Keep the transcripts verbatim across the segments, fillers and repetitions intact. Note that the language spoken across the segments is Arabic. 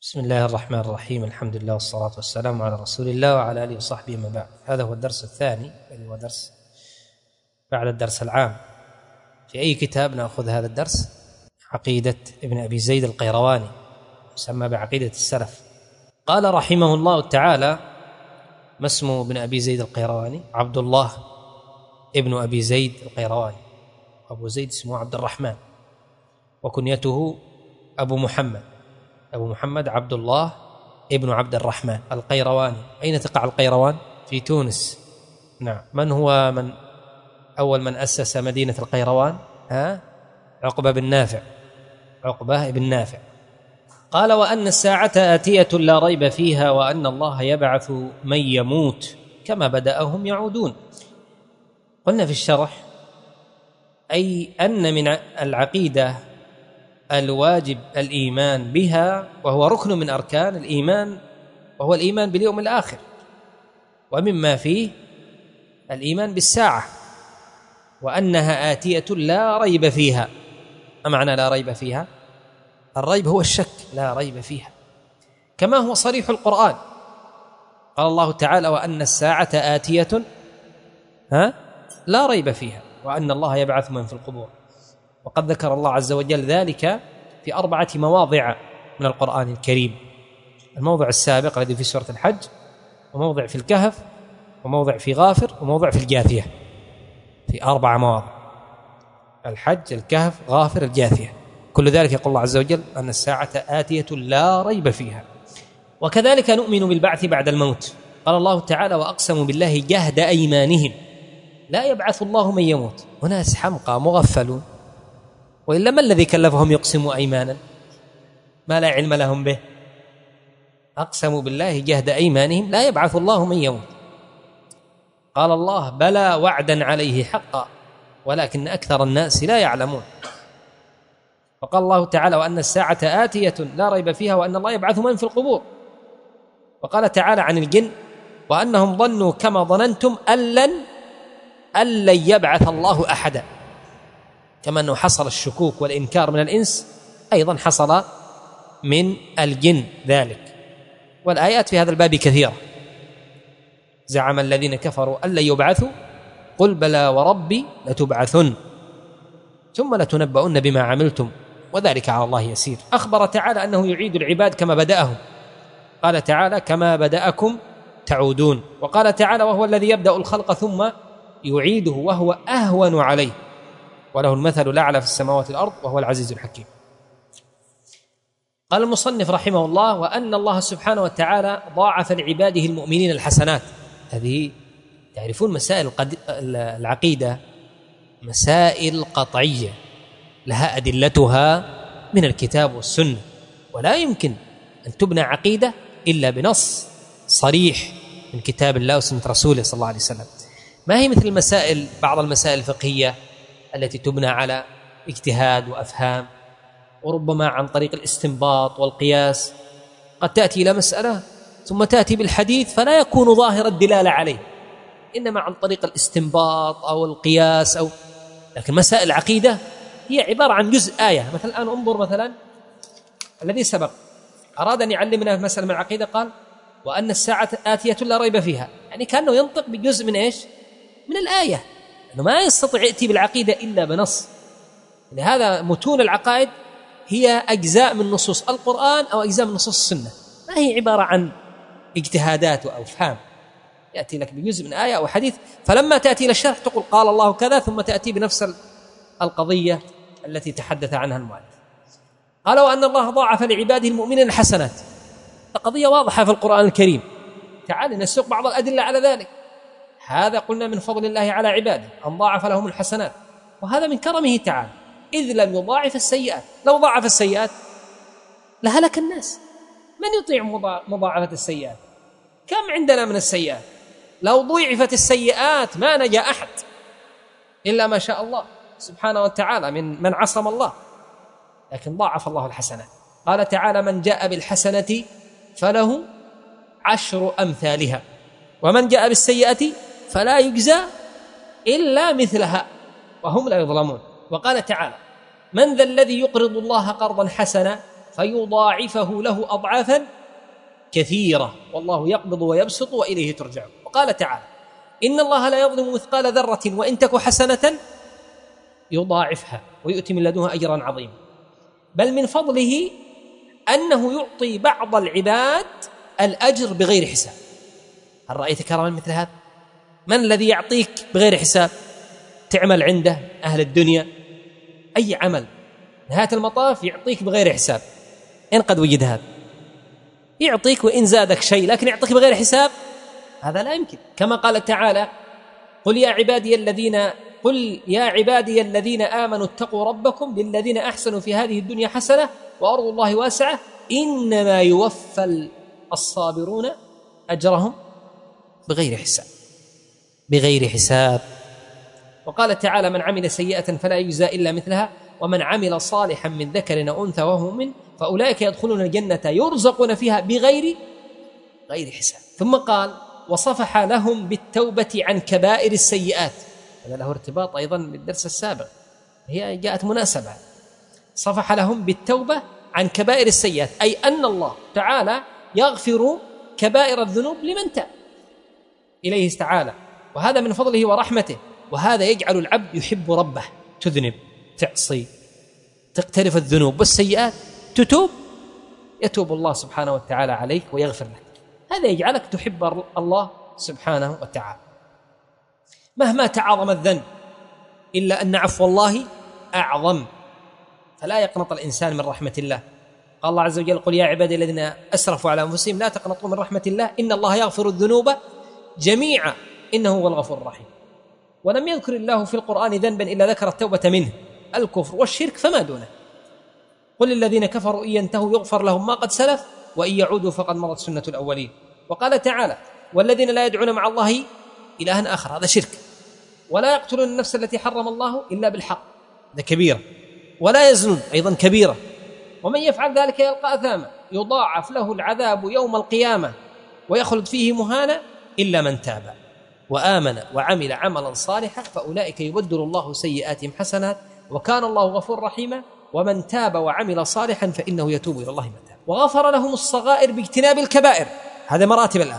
بسم الله الرحمن الرحيم. الحمد لله والصلاة والسلام على رسول الله وعلى آله وصحبه ما بعد. هذا هو الدرس الثاني الذي هو درس بعد الدرس العام. في أي كتاب نأخذ هذا الدرس؟ عقيدة ابن أبي زيد القيرواني، يسمى بعقيدة السلف. قال رحمه الله تعالى: ما اسم ابن أبي زيد القيرواني؟ عبد الله ابن أبي زيد القيرواني. أبو زيد اسمه عبد الرحمن، وكنيته أبو محمد. أبو محمد عبد الله ابن عبد الرحمن القيرواني. أين تقع القيروان؟ في تونس. نعم. من هو من أول من أسس مدينة القيروان؟ ها؟ عقبة بن نافع. عقبة بن نافع. قال: وأن الساعة آتية لا ريب فيها، وأن الله يبعث من يموت كما بدأهم يعودون. قلنا في الشرح أي أن من العقيدة الواجب الإيمان بها، وهو ركن من أركان الإيمان، وهو الإيمان باليوم الآخر، ومما فيه الإيمان بالساعة، وأنها آتية لا ريب فيها. ما معنى لا ريب فيها؟ الريب هو الشك، لا ريب فيها، كما هو صريح القرآن. قال الله تعالى: وأن الساعة آتية ها لا ريب فيها، وأن الله يبعث من في القبور. وقد ذكر الله عز وجل ذلك في أربعة مواضع من القرآن الكريم: الموضع السابق الذي في سورة الحج، وموضع في الكهف، وموضع في غافر، وموضع في الجاثية. في أربع مواضع: الحج، الكهف، غافر، الجاثية. كل ذلك يقول الله عز وجل أن الساعة آتية لا ريب فيها. وكذلك نؤمن بالبعث بعد الموت. قال الله تعالى: وأقسموا بالله جهد أيمانهم لا يبعث الله من يموت. وناس حمقى مغفلون، وإلا ما الذي كلفهم يقسموا أيمانا ما لا علم لهم به؟ أقسموا بالله جهد أيمانهم لا يبعث الله من يموت. قال الله: بلى وعدا عليه حقا ولكن أكثر الناس لا يعلمون. وقال الله تعالى: وأن الساعة آتية لا ريب فيها، وأن الله يبعث من في القبور. وقال تعالى عن الجن: وأنهم ظنوا كما ظننتم أن لن أن لن يبعث الله أحدا. كما أنه حصل الشكوك والإنكار من الإنس، أيضا حصل من الجن ذلك. والآيات في هذا الباب كثيرة. زعم الذين كفروا أن لن يبعثوا قل بلى وربي لتبعثن ثم لتنبؤن بما عملتم وذلك على الله يسير. أخبر تعالى أنه يعيد العباد كما بدأهم. قال تعالى: كما بدأكم تعودون. وقال تعالى: وهو الذي يبدأ الخلق ثم يعيده وهو أهون عليه وله المثل الأعلى في السماوات والأرض وهو العزيز الحكيم. قال المصنف رحمه الله: وأن الله سبحانه وتعالى ضاعف لعباده المؤمنين الحسنات. هذه تعرفون مسائل العقيدة مسائل قطعية لها أدلتها من الكتاب والسنة، ولا يمكن أن تبنى عقيدة إلا بنص صريح من كتاب الله وسنة رسوله صلى الله عليه وسلم. ما هي مثل المسائل بعض المسائل الفقهية التي تبنى على اجتهاد وأفهام، وربما عن طريق الاستنباط والقياس. قد تأتي إلى مسألة ثم تأتي بالحديث فلا يكون ظاهر الدلالة عليه، إنما عن طريق الاستنباط أو القياس أو. لكن مسائل العقيدة هي عبارة عن جزء آية. مثلا الآن انظر مثلا الذي سبق أراد أن يعلمنا مسألة من العقيدة، قال: وأن الساعة آتية لا ريب فيها، يعني كأنه ينطق بجزء من إيش؟ من الآية، أنه ما يستطيع يأتي بالعقيدة إلا بنص. لهذا متون العقائد هي أجزاء من نصوص القرآن أو أجزاء من نصوص السنة، ما هي عبارة عن اجتهادات وأفهام. يأتي لك بجزء من آية أو حديث، فلما تأتي إلى الشرح تقول قال الله كذا، ثم تأتي بنفس القضية التي تحدث عنها المؤلف. قال: وأن الله ضاعف لعباده المؤمنين الحسنات. القضية واضحة في القرآن الكريم. تعال نسوق بعض الأدلة على ذلك. هذا قلنا من فضل الله على عباده أن ضاعف لهم الحسنات، وهذا من كرمه تعالى، إذ لم يضاعف السيئات. لو ضاعف السيئات لهلك الناس. من يطيع مضاعفة السيئات؟ كم عندنا من السيئات؟ لو ضيعفت السيئات ما نجا أحد إلا ما شاء الله سبحانه وتعالى من من عصم الله، لكن ضاعف الله الحسنات. قال تعالى: من جاء بالحسنة فله عشر أمثالها ومن جاء بالسيئة فلا يجزى إلا مثلها وهم لا يظلمون. وقال تعالى: من ذا الذي يقرض الله قرضا حسنا فيضاعفه له أضعافا كثيرة والله يقبض ويبسط وإليه ترجعون. وقال تعالى إن الله لا يظلم مثقال ذرة وإن تك حسنة يضاعفها ويؤتي من لدنه أجرا عظيما. بل من فضله أنه يعطي بعض العباد الأجر بغير حساب. هل رأيت كرما مثل هذا؟ من الذي يعطيك بغير حساب؟ تعمل عنده أهل الدنيا أي عمل، نهاية المطاف يعطيك بغير حساب. إن قد وجد هذا يعطيك وإن زادك شيء، لكن يعطيك بغير حساب هذا لا يمكن. كما قال تعالى قل يا عبادي الذين قل يا عبادي الذين آمنوا اتقوا ربكم للذين أحسنوا في هذه الدنيا حسنة وأرض الله واسعة إنما يوفى الصابرون أجرهم بغير حساب بغير حساب. وقال تعالى من عمل سيئة فلا يجزى إلا مثلها ومن عمل صالحا من ذكر أو أنثى وهو مؤمن فأولئك يدخلون الجنة يرزقون فيها بغير غير حساب. ثم قال وصفح لهم بالتوبة عن كبائر السيئات. هذا له ارتباط أيضا بالدرس السابق، هي جاءت مناسبة. صفح لهم بالتوبة عن كبائر السيئات، أي أن الله تعالى يغفر كبائر الذنوب لمن تاب إليه تعالى، وهذا من فضله ورحمته. وهذا يجعل العبد يحب ربه. تذنب، تعصي، تقترف الذنوب والسيئات، تتوب، يتوب الله سبحانه وتعالى عليك ويغفر لك. هذا يجعلك تحب الله سبحانه وتعالى. مهما تعاظم الذنب إلا أن عفو الله أعظم، فلا يقنط الإنسان من رحمة الله. قال الله عز وجل قل يا عبادي الذين أسرفوا على أنفسهم لا تقنطوا من رحمة الله إن الله يغفر الذنوب جميعا إنه هو الغفور الرحيم. ولم يذكر الله في القرآن ذنبا إلا ذكر التوبة منه، الكفر والشرك فما دونه. قل الذين كفروا إن ينتهوا يغفر لهم ما قد سلف وإن يعودوا فقد مرت سنة الأولين. وقال تعالى والذين لا يدعون مع الله إلها آخر، هذا شرك. ولا يقتلون النفس التي حرم الله إلا بالحق، هذا كبيرة. ولا يزنون، أيضا كبيرة. ومن يفعل ذلك يلقى أثاما يضاعف له العذاب يوم القيامة ويخلد فيه مهانا إلا من تاب وآمن وعمل عملا صالحا فأولئك يبدل الله سيئاتهم حسنات وكان الله غفور رحيما ومن تاب وعمل صالحا فإنه يتوب إلى الله متابا. وغفر لهم الصغائر باجتناب الكبائر. هذا مراتب الآن.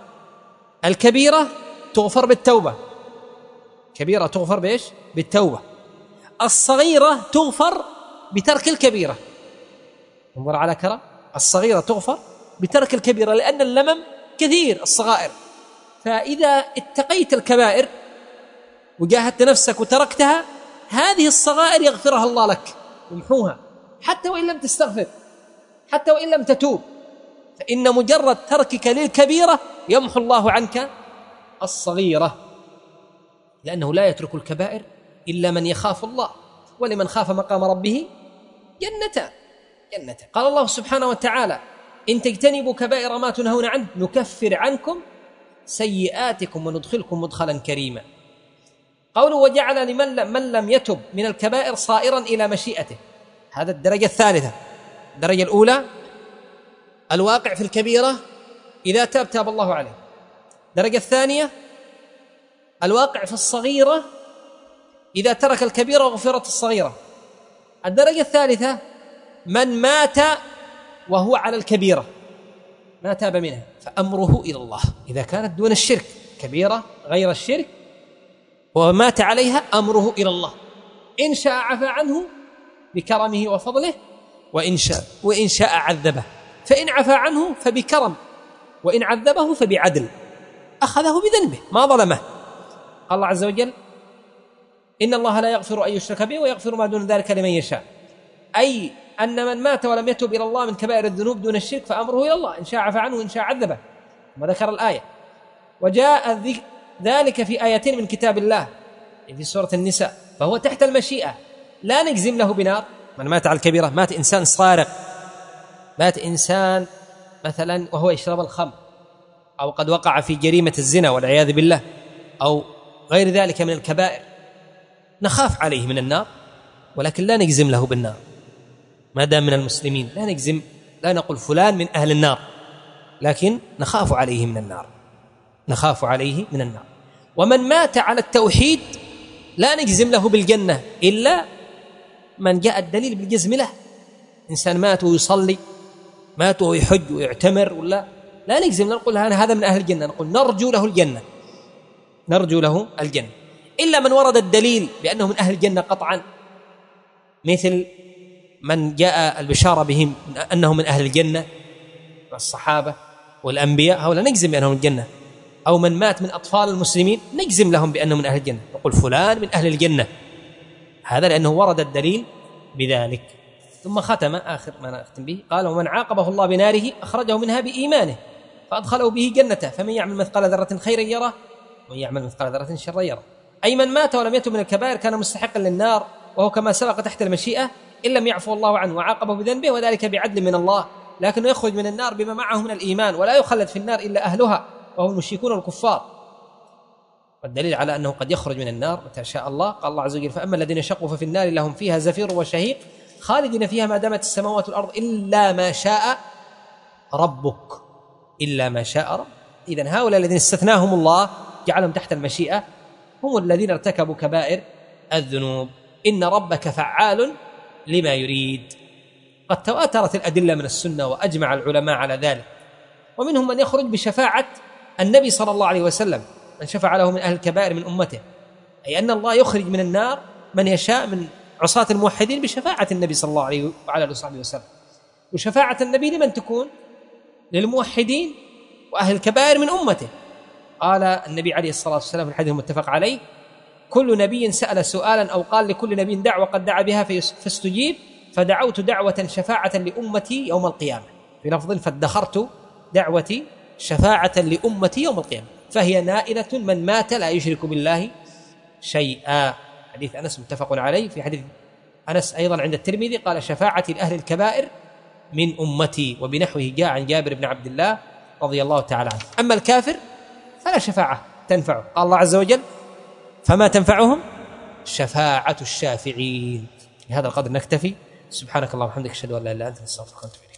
الكبيرة تغفر بالتوبة، كبيرة تغفر بإيش؟ بالتوبة. الصغيرة تغفر بترك الكبيرة. انظر على كرم، الصغيرة تغفر بترك الكبيرة لأن اللمم كثير الصغائر. فإذا اتقيت الكبائر وجاهدت نفسك وتركتها، هذه الصغائر يغفرها الله لك، يمحوها حتى وإن لم تستغفر، حتى وإن لم تتوب، فإن مجرد تركك للكبيرة يمحو الله عنك الصغيرة، لأنه لا يترك الكبائر إلا من يخاف الله. ولمن خاف مقام ربه جنتان جنتان. قال الله سبحانه وتعالى إن تجتنبوا كبائر ما تنهون عنه نكفر عنكم سيئاتكم وندخلكم مدخلا كريما. قوله وجعل لمن من لم يتب من الكبائر صائرا إلى مشيئته، هذا الدرجة الثالثة. الدرجة الأولى الواقع في الكبيرة إذا تاب تاب الله عليه. الدرجة الثانية الواقع في الصغيرة إذا ترك الكبيرة وغفرت الصغيرة. الدرجة الثالثة من مات وهو على الكبيرة ما تاب منها فأمره إلى الله، إذا كانت دون الشرك، كبيرة غير الشرك ومات عليها أمره إلى الله، إن شاء عفى عنه بكرمه وفضله وإن شاء, وإن شاء عذبه، فإن عفى عنه فبكرم وإن عذبه فبعدل، أخذه بذنبه ما ظلمه. قال الله عز وجل إن الله لا يغفر أن يشرك به ويغفر ما دون ذلك لمن يشاء، أي أن من مات ولم يتب إلى الله من كبائر الذنوب دون الشرك فأمره إلى الله، إن شاء عفى عنه وإن شاء عذبه. وذكر الآية. وجاء ذلك في آيتين من كتاب الله في سورة النساء، فهو تحت المشيئة، لا نجزم له بنار. من مات على الكبيرة، مات إنسان صارق، مات إنسان مثلا وهو يشرب الخمر، أو قد وقع في جريمة الزنا والعياذ بالله، أو غير ذلك من الكبائر، نخاف عليه من النار ولكن لا نجزم له بالنار. ما دام من المسلمين لا نجزم، لا نقول فلان من أهل النار، لكن نخاف عليه من النار، نخاف عليه من النار. ومن مات على التوحيد لا نجزم له بالجنة إلا من جاء الدليل بالجزم له، إنسان مات ويصلي، مات ويحج ويعتمر، ولا لا نجزم نقول هذا من أهل الجنة، نقول نرجو له الجنة، نرجو له الجنة، إلا من ورد الدليل بأنه من أهل الجنة قطعا، مثل من جاء البشارة بهم أنه من أهل الجنة والصحابة والأنبياء، هؤلاء نجزم بأنهم من الجنة. أو من مات من أطفال المسلمين نجزم لهم بأنهم من أهل الجنة، نقول فلان من أهل الجنة، هذا لأنه ورد الدليل بذلك. ثم ختم آخر ما نختم به، قال: ومن عاقبه الله بناره أخرجه منها بإيمانه فأدخله به جنته، فمن يعمل مثقال ذرة خيرا يره ومن يعمل مثقال ذرة شرا يره. أي من مات ولم يتب من الكبائر كان مستحقا للنار، وهو كما سبق تحت المشيئة إن لم يعفو الله عنه وعاقبه بذنبه، وذلك بعدل من الله، لكنه يخرج من النار بما معه من الإيمان، ولا يخلد في النار إلا أهلها وهم المشركون والكفار. والدليل على أنه قد يخرج من النار متى شاء الله، قال الله عز وجل: فأما الذين شقوا ففي النار لهم فيها زفير وشهيق خالدين فيها ما دامت السماوات والأرض إلا ما شاء ربك، إلا ما شاء رب. إذن هؤلاء الذين استثناهم الله جعلهم تحت المشيئة هم الذين ارتكبوا كبائر الذنوب. إن ربك فعال لما يريد. قد تواترت الأدلة من السنة وأجمع العلماء على ذلك، ومنهم من يخرج بشفاعة النبي صلى الله عليه وسلم، من شفع له من أهل الكبائر من أمته، أي أن الله يخرج من النار من يشاء من عصاة الموحدين بشفاعة النبي صلى الله عليه وعلى آله وصحبه وسلم. وشفاعة النبي لمن تكون؟ للموحدين وأهل الكبائر من أمته. قال النبي عليه الصلاة والسلام في الحديث المتفق عليه: كل نبي سأل سؤالا أو قال لكل نبي دعوة قد دعا بها فاستجيب، فدعوت دعوة شفاعة لأمتي يوم القيامة، في لفظ فادخرت دعوتي شفاعة لأمتي يوم القيامة، فهي نائلة من مات لا يشرك بالله شيئا. حديث أنس متفق عليه. في حديث أنس أيضا عند الترمذي قال: شفاعة لأهل الكبائر من أمتي، وبنحوه جاء عن جابر بن عبد الله رضي الله تعالى عنه. أما الكافر فلا شفاعة تنفعه، قال الله عز وجل: فما تنفعهم شفاعة الشافعين. بهذا القدر نكتفي. سبحانك اللهم وبحمدك، أشهد أن لا إله إلا أنت، أستغفرك وأتوب إليك.